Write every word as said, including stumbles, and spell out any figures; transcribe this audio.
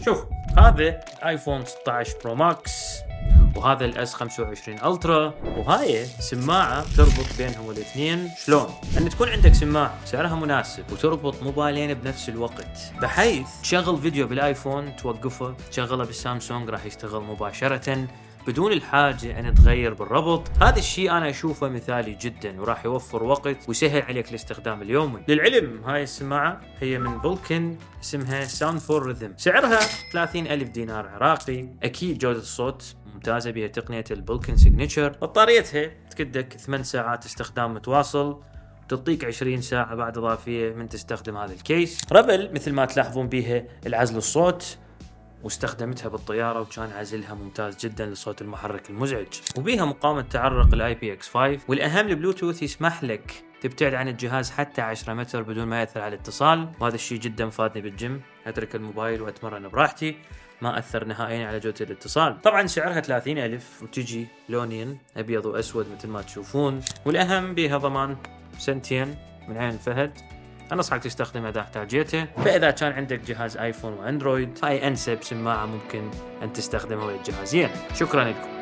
شوف هذا ايفون ستة عشر برو ماكس، وهذا الاس خمسة وعشرين الترا، وهاي سماعة تربط بينهم الاثنين. شلون؟ ان تكون عندك سماعة سعرها مناسب وتربط موبايلين بنفس الوقت، بحيث تشغل فيديو بالايفون توقفه، تشغله بالسامسونج راح يشتغل مباشرة بدون الحاجة أن تغير بالربط. هذا الشيء أنا أشوفه مثالي جدا وراح يوفر وقت ويسهل عليك الاستخدام اليومي. للعلم هاي السماعة هي من فولكن، اسمها ساوند فور ريذم، سعرها ثلاثين ألف دينار عراقي. أكيد جودة الصوت ممتازة بها تقنية الفولكن سيجنتشر. بطاريتها تكدك ثمان ساعات استخدام متواصل، تعطيك عشرين ساعة بعد إضافية من تستخدم هذا الكيس. ربل مثل ما تلاحظون بها العزل الصوت، واستخدمتها بالطيارة وكان عزلها ممتاز جدا لصوت المحرك المزعج، وبيها مقاومة تعرق ال آي بي إكس خمسة، والأهم البلوتوث يسمح لك تبتعد عن الجهاز حتى عشرة متر بدون ما يأثر على الاتصال، وهذا الشيء جدا فادني بالجيم، أترك الموبايل وأتمرن براحتي، ما أثر نهائيا على جودة الاتصال. طبعا سعرها ثلاثين ألف وتجي لونين أبيض وأسود مثل ما تشوفون، والأهم بيها ضمان سنتين من عين فهد. أنصحك تستخدمها إذا احتاجيته. فإذا كان عندك جهاز آيفون وأندرويد، هاي أنسب سماعة ممكن أن تستخدمها ويا الجهازين. شكرا لكم.